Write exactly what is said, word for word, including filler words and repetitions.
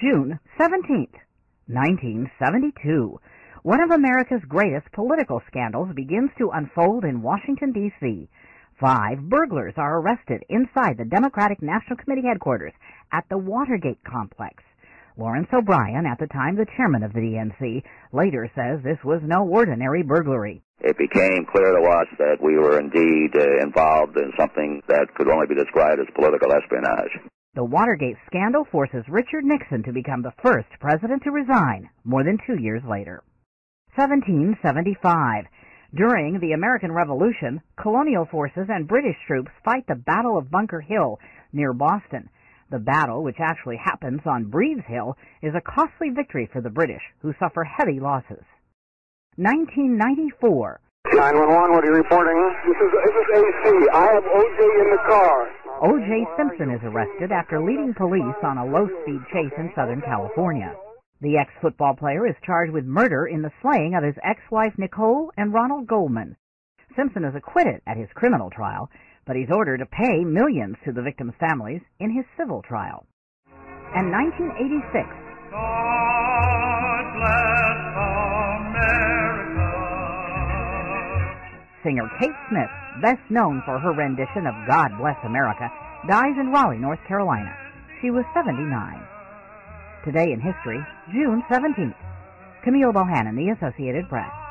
June seventeenth, nineteen seventy-two. One of America's greatest political scandals begins to unfold in Washington, D C Five burglars are arrested inside the Democratic National Committee headquarters at the Watergate complex. Lawrence O'Brien, at the time the chairman of the D N C, later says this was no ordinary burglary. It became clear to us that we were indeed uh, involved in something that could only be described as political espionage. The Watergate scandal forces Richard Nixon to become the first president to resign more than two years later. seventeen seventy-five. During the American Revolution, colonial forces and British troops fight the Battle of Bunker Hill near Boston. The battle, which actually happens on Breed's Hill, is a costly victory for the British, who suffer heavy losses. nineteen ninety-four. nine one one, what are you reporting? This is, this is A C. I have O J in the car. O J Simpson is arrested after leading police on a low-speed chase in Southern California. The ex-football player is charged with murder in the slaying of his ex-wife Nicole and Ronald Goldman. Simpson is acquitted at his criminal trial, but he's ordered to pay millions to the victims' families in his civil trial. And nineteen eighty-six. God bless America. Singer Kate Smith, best known for her rendition of God Bless America, dies in Raleigh, North Carolina. She was seventy-nine. Today in history, June seventeenth. Camille Bohannon, The Associated Press.